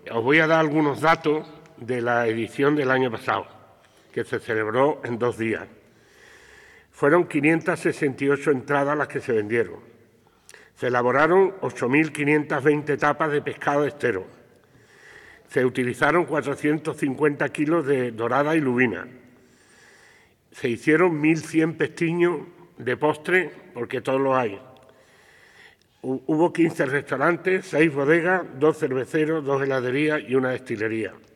Os voy a dar algunos datos de la edición del año pasado, que se celebró en 2 días. Fueron 568 entradas las que se vendieron. Se elaboraron 8.520 tapas de pescado estero. Se utilizaron 450 kilos de dorada y lubina. Se hicieron 1.100 pestiños de postre, porque todos los hay. Hubo 15 restaurantes, 6 bodegas, 2 cerveceros, 2 heladerías y una destilería.